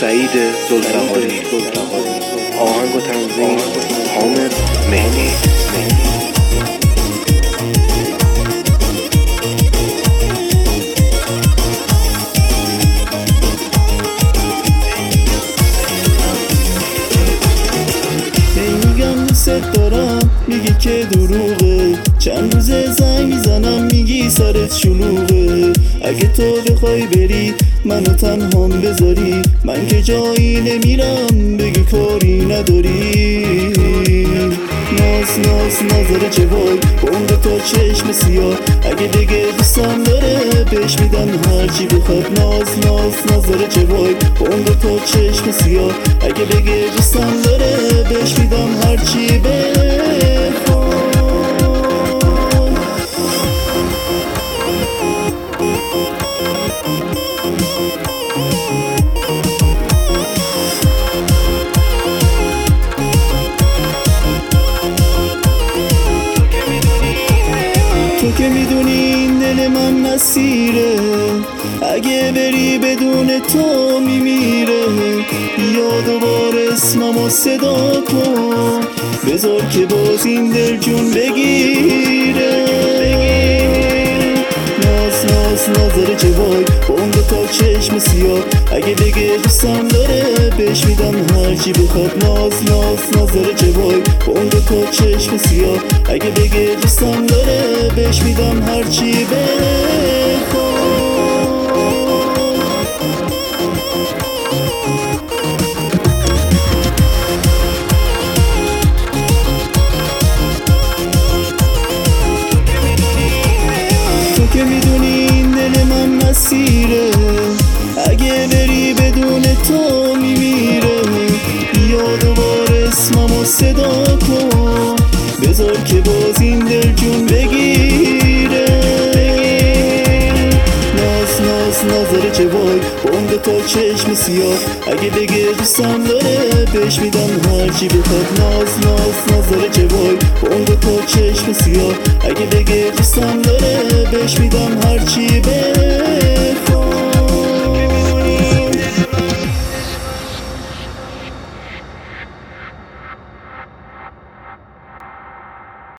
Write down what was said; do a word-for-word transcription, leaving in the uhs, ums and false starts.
سعید زلفقاری. آهنگ و تنظیم حامد مهدی. میگم دوست دارم میگی که دروغه، چند روزه زنگ میزنم میگی سرت شلوغه. اگه تو بخوای بری منو تنهام بذاری، من که جایی نمیرم بگی کاری نداری. ناز ناز نظر چه وای بونگ تا چشم سیاه، اگه دیگه دوستم داره بهش میدم هرچی بخواد. ناز ناز نظر چه وای بونگ تا چشم سیاه، اگه دیگه دوستم داره بهش میدم هرچی بخواد. تو که میدونی این دل من نصیره، اگه بری بدون تو میمیره. بیا دوباره اسممو صدا کن، بذار که باز این دل جون بگیره. ناز ناز نظر چه وای بونگ تا چشم سیاه، اگه بگه دوستم داره بهش میدم هرچی بخواد. ناز ناز نظر چه وای بونگ تا چشم سیاه، اگه بگه دوستم داره بهش میدم هرچی بخواد. تو که میدونی این دل من نصیره، اگه بری بدون تو میمیره. بیا دوباره اسممو صدا کن، بذار که باز این دل جون بگیره. ناز ناز نظر چه وای بونگ تا چشم سیاه، اگه بگه دوستم داره بهش میدم هرچی بخواد. ناز ناز نظر چه وای بونگ تا چشم سیاه، اگه بگه دوستم داره بهش میدم هرچی بخواد.